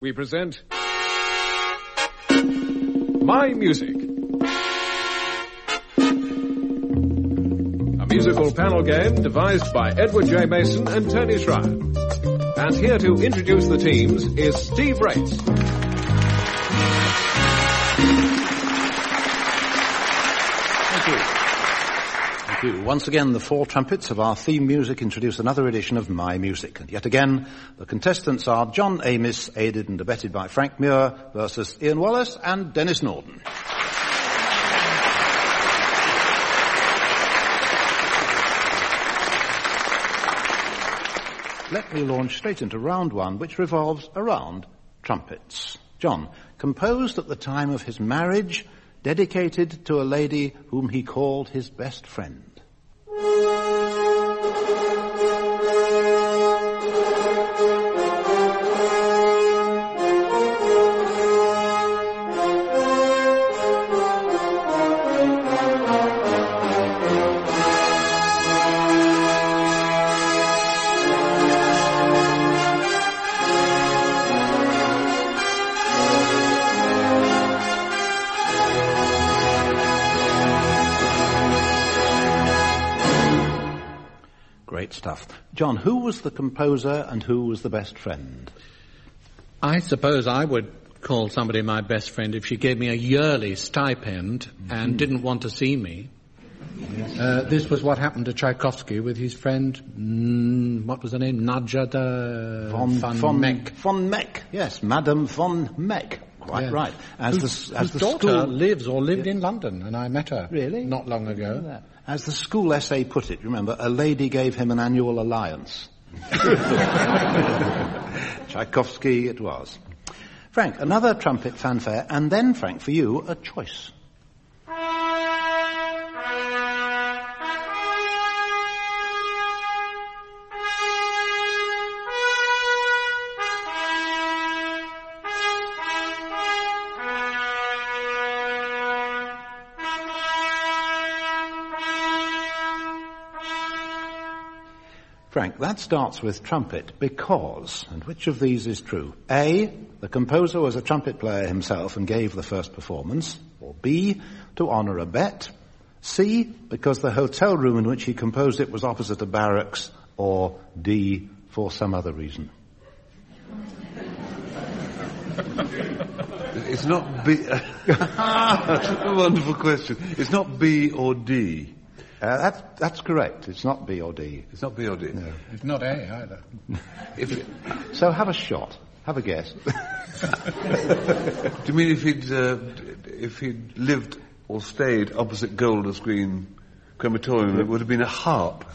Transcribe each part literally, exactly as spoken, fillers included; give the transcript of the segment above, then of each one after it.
we present My Music. A musical panel game devised by Edward J. Mason and Tony Schreier. And here to introduce the teams is Steve Race. Thank you. Thank you. Once again, the four trumpets of our theme music introduce another edition of My Music. And yet again, the contestants are John Amis, aided and abetted by Frank Muir, versus Ian Wallace and Dennis Norden. Let me launch straight into round one, which revolves around trumpets. John, composed at the time of his marriage, dedicated to a lady whom he called his best friend. Great stuff. John, who was the composer and who was the best friend? I suppose I would call somebody my best friend if she gave me a yearly stipend mm-hmm. and didn't want to see me. Yes. Uh, this was what happened to Tchaikovsky with his friend, mm, what was her name? Nadja von, von, von Meck. Von Meck, yes, Madame von Meck. Quite yeah. right. As whose, the, as whose the daughter school... lives or lived yeah. in London, and I met her. Really? Not long ago. As the school essay put it, remember, a lady gave him an annual alliance. Tchaikovsky it was. Frank, another trumpet fanfare, and then, Frank, for you, a choice. Frank, that starts with trumpet because, and which of these is true? A, the composer was a trumpet player himself and gave the first performance, or B, to honour a bet, C, because the hotel room in which he composed it was opposite a barracks, or D, for some other reason. It's not B. That's a wonderful question. It's not B or D. Uh, that's, that's correct. It's not B or D. It's not B or D. No. It's not A either. If it, so have a shot. Have a guess. Do you mean if he'd uh, if he'd lived or stayed opposite Golders Green Crematorium, it would have been a harp?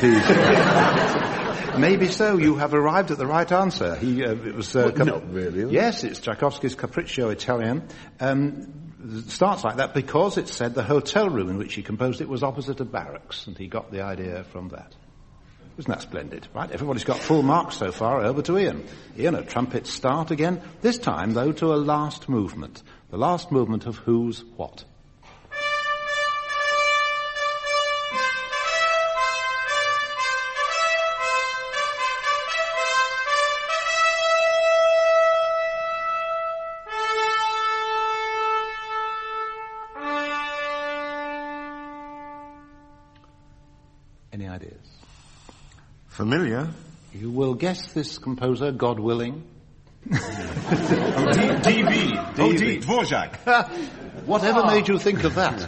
Maybe so. You have arrived at the right answer. He uh, it was uh, well, not really. Yes, it's Tchaikovsky's Capriccio Italian. Um, It starts like that because it said the hotel room in which he composed it was opposite a barracks, and he got the idea from that. Isn't that splendid? Right, everybody's got full marks so far. Over to Ian. Ian, a trumpet start again, this time, though, to a last movement. The last movement of Who's What? Any ideas? Familiar. You will guess this composer, God willing. oh, D- D.V. Oh, D. Dvorak. Whatever oh. made you think of that?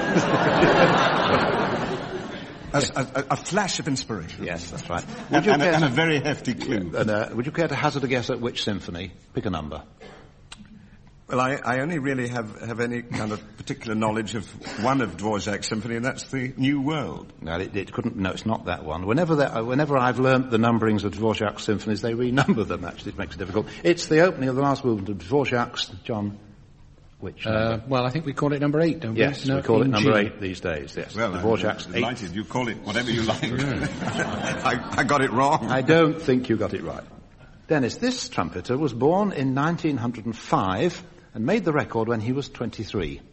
a, a, a flash of inspiration. Yes, that's right. Would and, you and, care and to, a very hefty clue. And, uh, would you care to hazard a guess at which symphony? Pick a number. Well, I, I only really have, have any kind of particular knowledge of one of Dvorak's symphony, and that's the New World. No, it, it couldn't. No, it's not that one. Whenever, that, whenever I've learnt the numberings of Dvorak's symphonies, they renumber them. Actually, it makes it difficult. It's the opening of the last movement of Dvorak's. John, which? Uh, well, I think we call it number eight, don't we? Yes, no, we call it number G. eight these days. Yes, well, Dvorak's I'm delighted. Eight. You call it whatever you like. I, I got it wrong. I don't think you got it right, Dennis. This trumpeter was born in nineteen oh five. And made the record when he was twenty-three.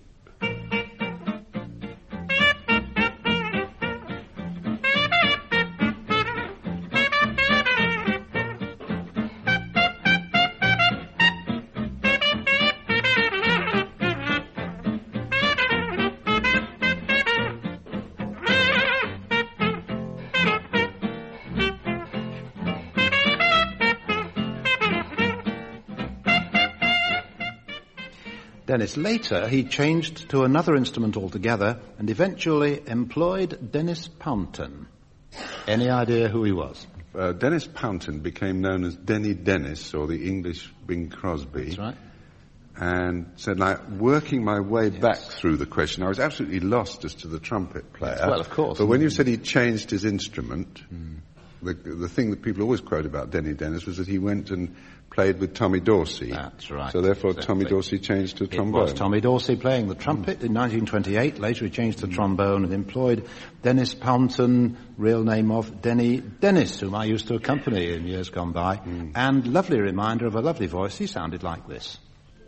Dennis. Later, he changed to another instrument altogether and eventually employed Dennis Pounton. Any idea who he was? Uh, Dennis Pounton became known as Denny Dennis, or the English Bing Crosby. That's right. And said, like, working my way yes. back through the question, I was absolutely lost as to the trumpet player. Yes, well, of course. But when you said he changed his instrument, mm. the, the thing that people always quote about Denny Dennis was that he went and played with Tommy Dorsey. That's right. So therefore exactly. Tommy Dorsey changed to trombone. It was Tommy Dorsey playing the trumpet mm. in nineteen twenty-eight. Later he changed to mm. trombone and employed Dennis Pounton, real name of Denny Dennis, whom I used to accompany in years gone by. Mm. And lovely reminder of a lovely voice. He sounded like this.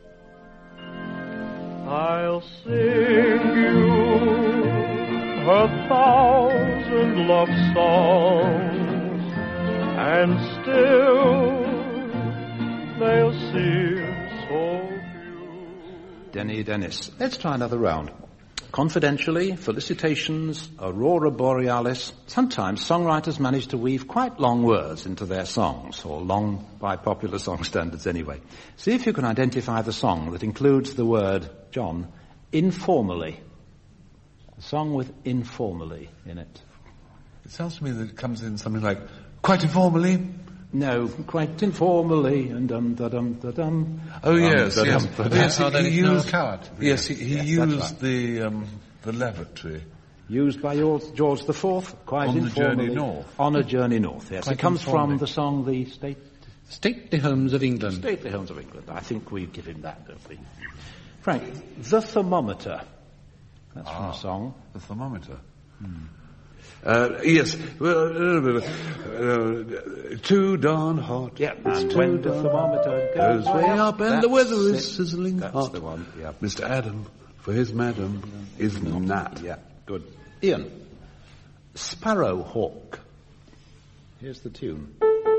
I'll sing you a thousand love songs, and still they'll seem so few. Denny Dennis. Let's try another round. Confidentially, felicitations, aurora borealis. Sometimes songwriters manage to weave quite long words into their songs, or long by popular song standards anyway. See if you can identify the song that includes the word, John, informally. A song with informally in it. It sounds to me that it comes in something like, quite informally. No, quite informally, and dum da dum da dum. Oh yes, um, yes. Da-dum, yes, he, he, he used, no coward. Yes, he, he yes, used right. the um, the lavatory. Used by George the Fourth, quite on informally. On the Journey North. On a Journey North, yes. Quite it comes informally. from the song The State... Stately Homes of England. Stately Homes of England. I think we give him that, don't we? Frank, The Thermometer. That's ah, from a song. The Thermometer. Hmm. Uh, yes, well, uh, uh, too darn hot. Yeah, it's and too when the darn thermometer goes way up and the weather is it. sizzling That's hot. the one, yeah. Mister Adam, for his madam, is not. Yeah, good. Ian, Sparrowhawk. Here's the tune.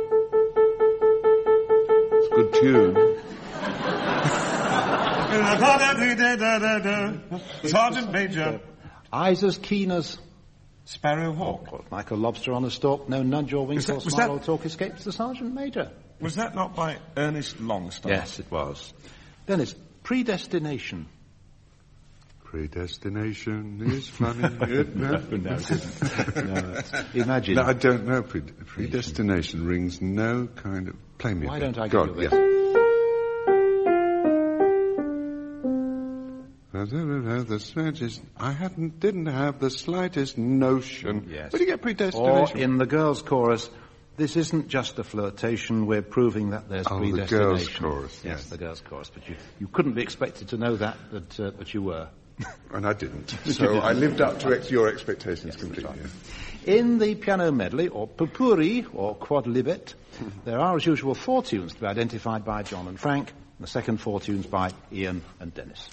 It's a good tune. Sergeant Major. Eyes as keen as... Sparrowhawk. Oh, like a lobster on a stalk, no nudge or wink Was that- or was smile that- or talk escapes the Sergeant Major. Was that not by Ernest Longstaff? Yes, it was. Dennis, Predestination. Predestination is funny. It, no, no, it isn't. No, imagine. No, I don't know. Pre- predestination rings no kind of... Play me Why a don't bit. I Go give on, you yes. The slightest, I hadn't, didn't have the slightest notion. Yes. Where do you get predestination? Or in the girls' chorus, this isn't just a flirtation, we're proving that there's Oh, the predestination. girls' chorus, Yes, yes. the girls' chorus. But you, you couldn't be expected to know that, but, uh, but you were. And I didn't. So I lived up to ex- your expectations completely. In the piano medley, or potpourri, or quadlibet, there are, as usual, four tunes to be identified by John and Frank, and the second four tunes by Ian and Dennis.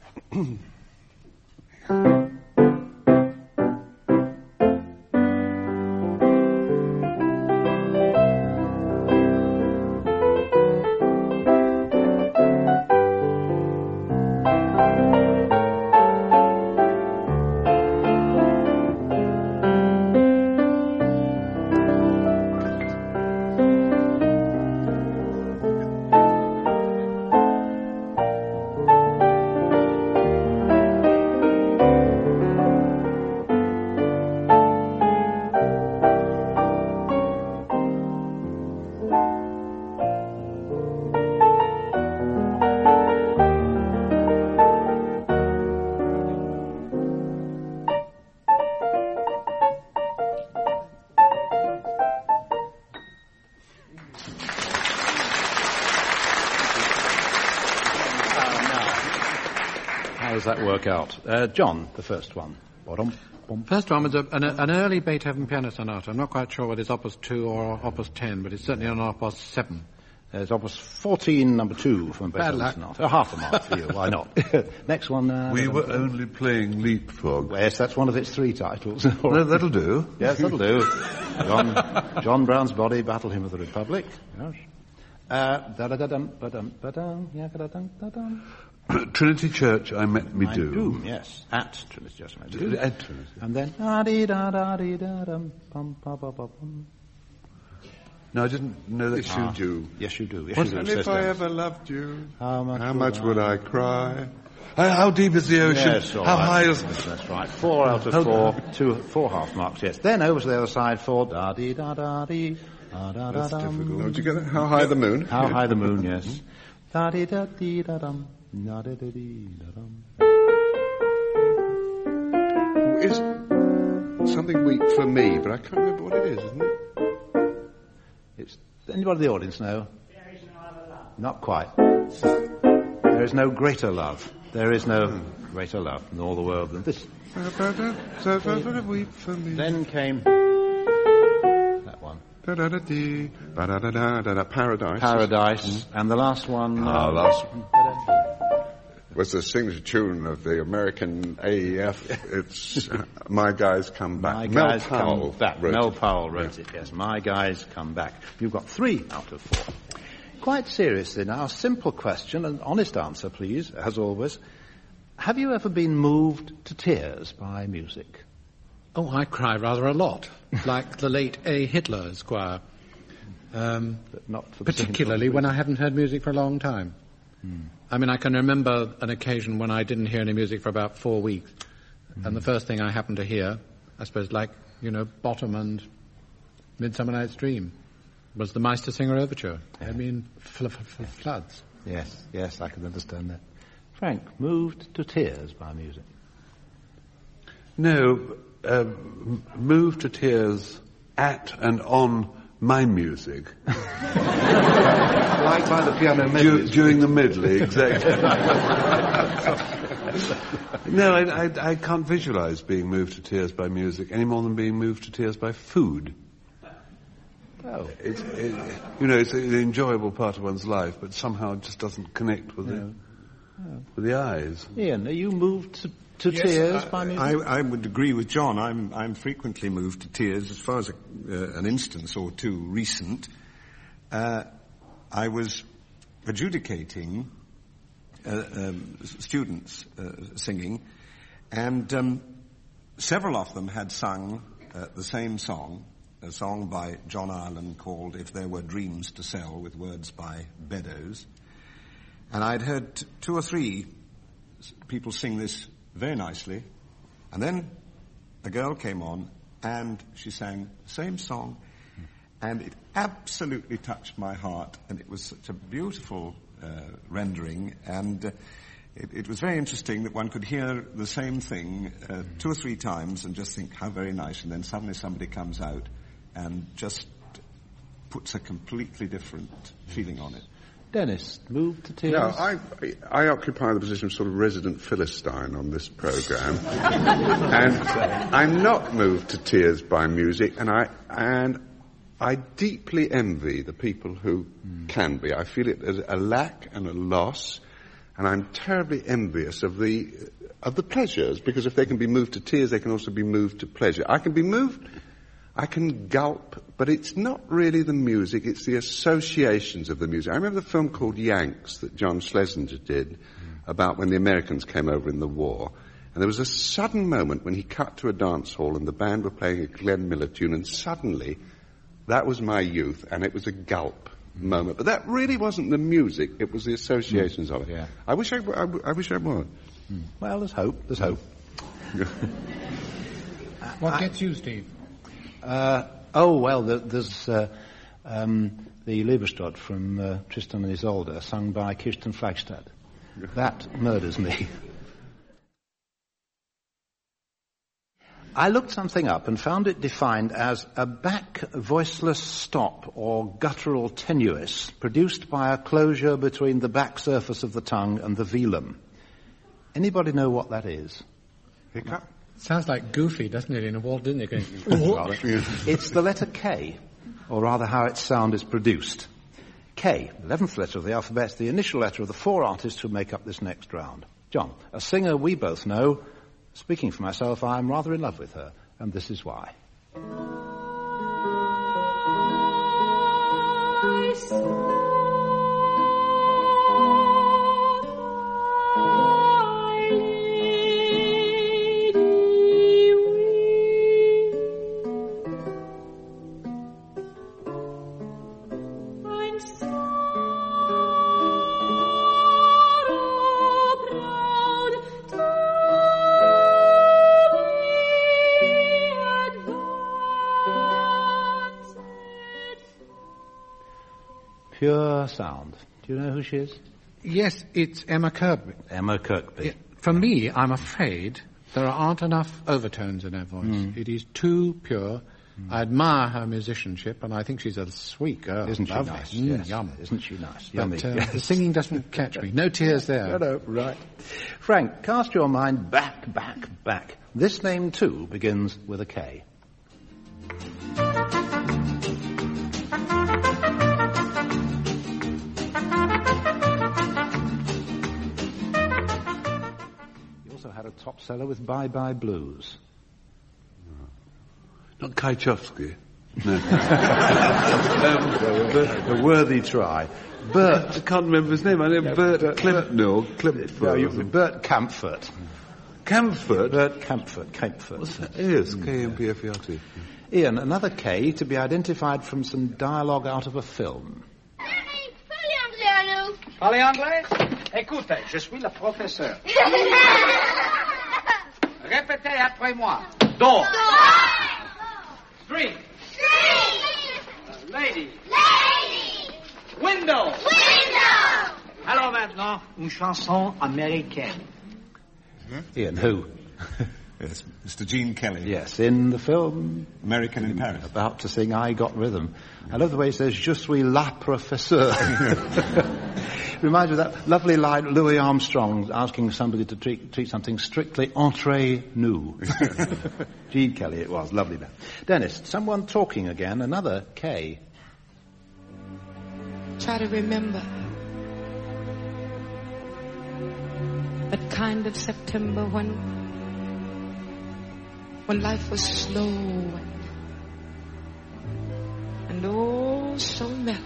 How does that work out? Uh, John, the first one. First one was a, an, an early Beethoven piano sonata. I'm not quite sure whether it's Opus two or Opus ten, but it's certainly on Opus seven. There's Opus fourteen, number two from Bad Beethoven luck. Sonata. Oh, half a mark for you, why not? Next one. Uh, We were only playing Leapfrog. Yes, that's one of its three titles. No, that'll do. Yes, that'll do. John, John Brown's Body, Battle Hymn of the Republic. Yes. Uh, da-da-da-dum, ba-dum, ba-dum, ya-ga-da-dum, da-dum. Trinity Church, I met me I do. do, yes. At Trinity Church, I do. At Trinity. And then, da-dee-da-da-dee-da-dum, pum, pum, pum, pum, pum. No, I didn't know that. Yes, you do. Yes, you do. Yes, What you do. and says if I Dennis. ever loved you, How much, how much would I cry? How, how deep is the ocean? Yes, all how right. high is... Yes, that's right. Four out of four. Two, four half marks, yes. Then over to the other side for da-dee-da-da-dee. That's difficult. Oh, did you get that? How high the moon? How high the moon, yes. Da-dee-da-dee-da-dum. Da-dee-da-dee-da-dum. It's something weak for me, but I can't remember what it is, isn't it? It's, anybody in the audience know? There is no other love. Not quite. There is no greater love. There is no greater love in all the world than this. Weak for me. Then came that one. Da-da-da-dee, ba-da-da-da-da-da, Paradise. Paradise. And the last one... Ah, uh, last one. Was the signature tune of the American A E F. It's uh, My Guys Come Back. My Mel Guys Powell Come Back. wrote Mel it. Powell wrote it, yes. My Guys Come Back. You've got three out of four. Quite seriously now, simple question, an honest answer, please, as always. Have you ever been moved to tears by music? Oh, I cry rather a lot, like the late A. Hitler, Esquire. Um, But not for the particularly same when I hadn't heard music for a long time. Hmm. I mean, I can remember an occasion when I didn't hear any music for about four weeks. Hmm. And the first thing I happened to hear, I suppose like, you know, Bottom and Midsummer Night's Dream, was the Meistersinger Overture. I mean, fl- fl- floods. Yes, yes, I can understand that. Frank, moved to tears by music. No, um, moved to tears at and on my music. Like by the piano Du- medley. during the medley, exactly. No, I, I, I can't visualize being moved to tears by music any more than being moved to tears by food. Oh. It's, it, you know, it's an enjoyable part of one's life, but somehow it just doesn't connect with, No. the, with the eyes. Ian, are you moved to, to Yes, tears I, by music? I, I would agree with John. I'm, I'm frequently moved to tears. As far as a, uh, an instance or two recent, uh, I was adjudicating uh, um, students uh, singing, and um, several of them had sung uh, the same song, a song by John Ireland called If There Were Dreams to Sell, with words by Beddoes. And I'd heard t- two or three people sing this very nicely. And then a girl came on and she sang the same song, and it absolutely touched my heart, and it was such a beautiful uh, rendering, and uh, it, it was very interesting that one could hear the same thing uh, two or three times and just think how very nice, and then suddenly somebody comes out and just puts a completely different feeling on it. Dennis, moved to tears? No, I, I occupy the position of sort of resident Philistine on this programme. And I'm not moved to tears by music, and I, and I deeply envy the people who mm. can be. I feel it as a lack and a loss, and I'm terribly envious of the, of the pleasures, because if they can be moved to tears, they can also be moved to pleasure. I can be moved... I can gulp, but it's not really the music, it's the associations of the music. I remember the film called Yanks that John Schlesinger did mm. about when the Americans came over in the war. And there was a sudden moment when he cut to a dance hall and the band were playing a Glenn Miller tune, and suddenly, that was my youth, and it was a gulp mm. moment. But that really wasn't the music, it was the associations mm. of it. Yeah. I wish I, I, I wish I would. Mm. Well, there's hope, there's hope. What I, gets you, Steve? Uh, oh, well, the, there's uh, um, the Liebestraut from uh, Tristan and Isolde, sung by Kirsten Flagstad. That murders me. I looked something up and found it defined as a back voiceless stop or guttural tenuis produced by a closure between the back surface of the tongue and the velum. Anybody know what that is? Hiccup? Sounds like Goofy, doesn't it, in a Walt Disney game? It's the letter K, or rather how its sound is produced. K, eleventh letter of the alphabet, the initial letter of the four artists who make up this next round. John, a singer we both know. Speaking for myself, I'm rather in love with her, and this is why. I saw pure sound. Do you know who she is? Yes, it's Emma Kirkby. Emma Kirkby. Yeah, for me, I'm afraid there aren't enough overtones in her voice. Mm. It is too pure. Mm. I admire her musicianship, and I think she's a sweet girl. Isn't she Lovely. nice? Mm, Yes. Yum. Isn't she nice? But, Yummy. uh, Yes. the singing doesn't catch me. No tears there. No, no, right. Frank, cast your mind back, back, back. This name, too, begins with a K. You also had a top seller with Bye Bye Blues. Not Kajowski. No. um, a worthy try. Bert. I can't remember his name. I know No, Bert Bert- Klemp. No, Klemp. No, you, Bert Kampfert. Camford. Bert Kampfert. Kampfert. What's that? Yes, K M P F E R T. Ian, another K to be identified from some dialogue out of a film. Parlez anglais? Écoutez, je suis le professeur. Répétez après moi. Door. Street. Uh, lady. Window. Alors maintenant, une chanson américaine. Ian, who? Yes, Mister Gene Kelly. Yes, in the film American in Paris. about to sing I Got Rhythm. I love the way he says, Je suis la professeur. Reminds me of that lovely line, Louis Armstrong asking somebody to treat, treat something strictly entre nous. Gene Kelly it was, lovely. Dennis, someone talking again, another K. Try to remember that kind of September when when life was slow and, and oh so mellow.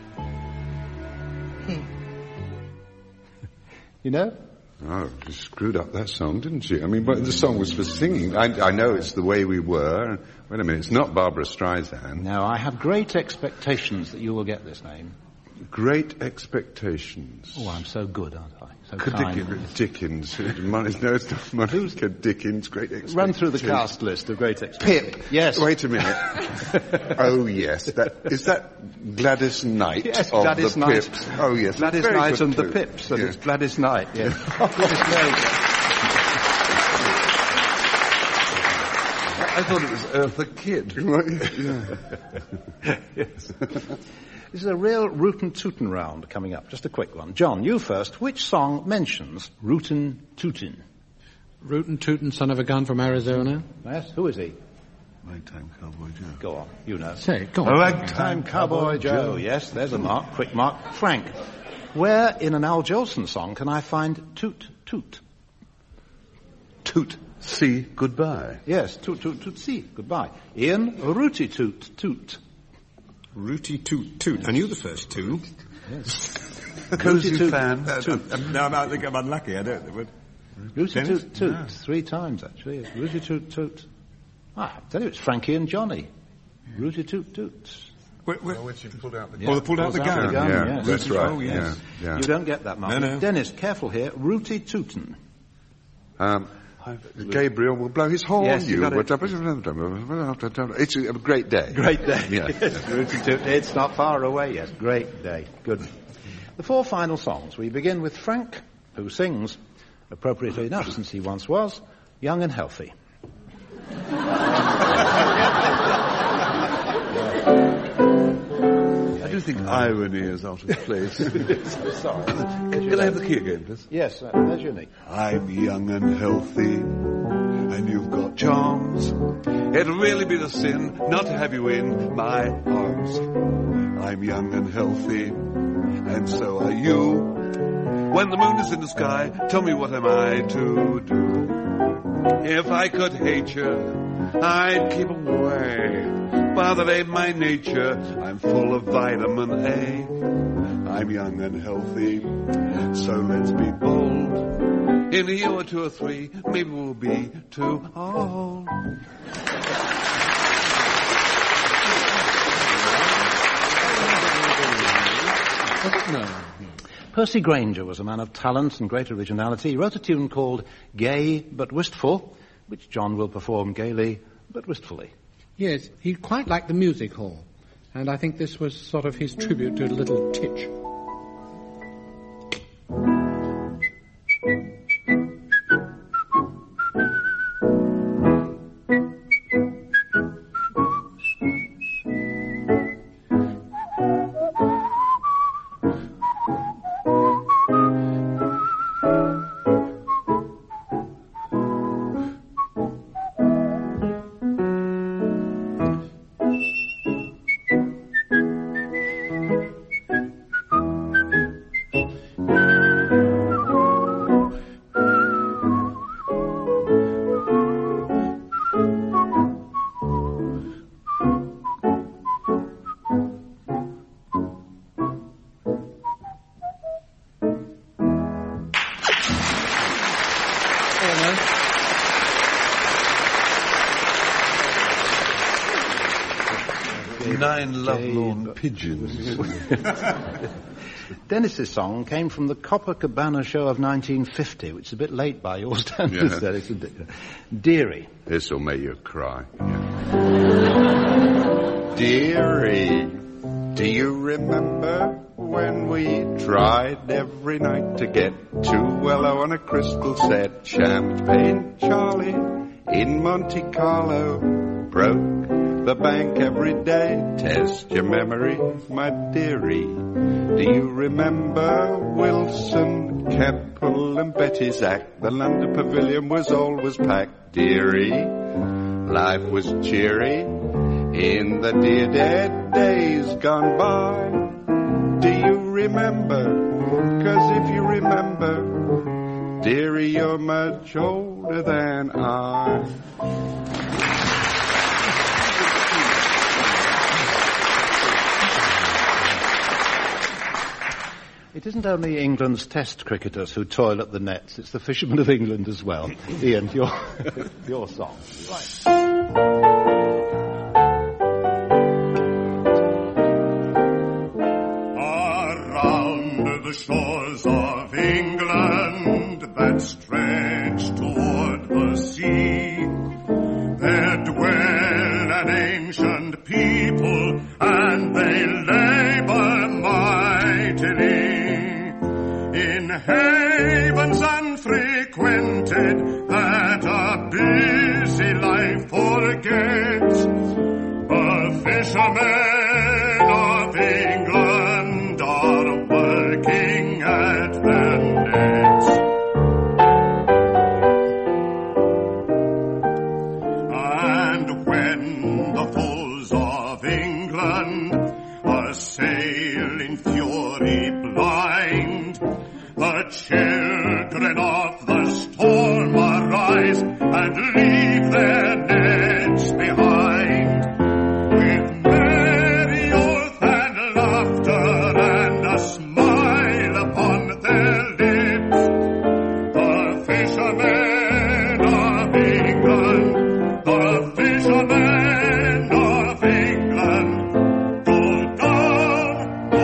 Hmm. You know? Oh, she screwed up that song, didn't she? I mean, but the song was for singing. I, I know it's The Way We Were. Wait a minute, it's not Barbara Streisand. Now, I have great expectations that you will get this name. Great Expectations. Oh, I'm so good, aren't I? So Dickens. Dickens. No, it's not Monica Dickens. Great Expectations. Run through the cast list of great expectations. Pip. Yes. Wait a minute. Oh, yes. That, is that Gladys Knight Yes, of Gladys the Knight. Pips? Oh, yes. Gladys Very Knight good and the too. Pips. And Yeah. it's Gladys Knight, yes. Oh, yes, very good. I thought it was Eartha Kitt. Yes. This is a real rootin' tootin' round coming up. Just a quick one. John, you first. Which song mentions rootin' tootin'? Rootin' tootin' son of a gun from Arizona. Yes, who is he? Ragtime Cowboy Joe. Go on, you know. Say, go on. Ragtime Cowboy Joe. Yes, there's a mark. Quick mark. Frank, where in an Al Jolson song can I find toot toot? Toot. See, goodbye. Yes, toot toot toot see. Goodbye. Ian, rooty toot toot. Rooty toot toot. I knew the first two. Cozy toot. fan. Uh, uh, no, I think I'm unlucky. I don't. But Rooty Dennis? toot toot. No. Three times actually. Yes. Rooty toot toot. Ah, I tell you, it's Frankie and Johnny. Rooty toot toot. Where, where, when she pulled out the oh, they pulled out the Pulls gun. gun, Yeah, yes. that's right. Oh, yes. Yeah, yeah. You don't get that, Mark. No, no. Dennis, careful here. Rooty tootin'. Um, Gabriel will blow his horn. Yes, you you. got it. It's a great day. Great day. Yeah. Yes, rooty toot. It's not far away yet. Great day. Good. The four final songs. We begin with Frank, who sings, appropriately enough, since he once was, young and healthy. I do think irony is out of place. Sorry. Can I have the key again, please? Yes, uh, there's your nick. I'm young and healthy, and you've got charms. It'll really be the sin not to have you in my arms. I'm young and healthy, and so are you. When the moon is in the sky, tell me what am I to do? If I could hate you, I'd keep away. But that ain't my nature, I'm full of vitamin A. I'm young and healthy, so let's be bold. In a year or two or three, maybe we'll be too old. No. Percy Grainger was a man of talent and great originality. He wrote a tune called Gay But Wistful, which John will perform gaily but wistfully. Yes, he quite liked the music hall. And I think this was sort of his tribute to Little Titch. Nine lovelorn pigeons. Dennis's song came from the Copacabana show of nineteen fifty, which is a bit late by your standards. Yeah. There. It's a di- Dearie. This'll make you cry. Dearie, do you remember when we tried every night to get two Wello on a crystal set? Champagne Charlie in Monte Carlo broke the bank every day. Test your memory, my dearie. Do you remember Wilson, Keppel and Betty Zack? The London Pavilion was always packed, dearie. Life was cheery in the dear dead days gone by. Do you remember? 'Cause if you remember, dearie, you're much older than I. It isn't only England's test cricketers who toil at the nets, it's the fishermen of England as well. Ian, your, your song. Right. Around the shores of England that stretch toward the sea, there dwell an ancient people, and they labor mightily in havens unfrequented that a busy life forgets. The fishermen of England are working at their nets. And when the foes of England assail in fury blind, the children of the storm arise and leave their nets behind. With merry oath and laughter and a smile upon their lips, the fishermen of England, the fishermen of England, go down, go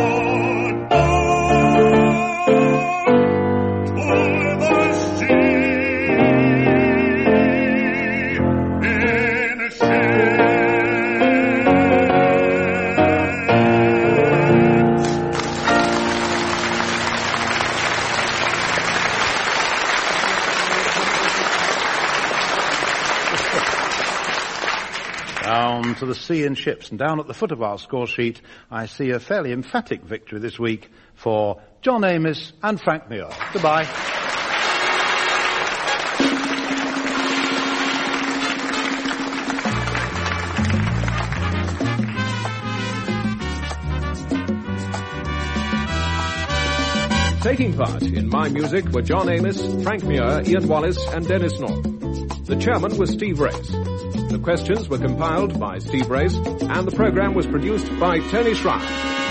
Down to the sea in ships, and down at the foot of our score sheet, I see a fairly emphatic victory this week for John Amos and Frank Muir. Goodbye. Taking part in My Music were John Amos, Frank Muir, Ian Wallace and Dennis North. The chairman was Steve Race. The questions were compiled by Steve Race, and the program was produced by Tony Schreier.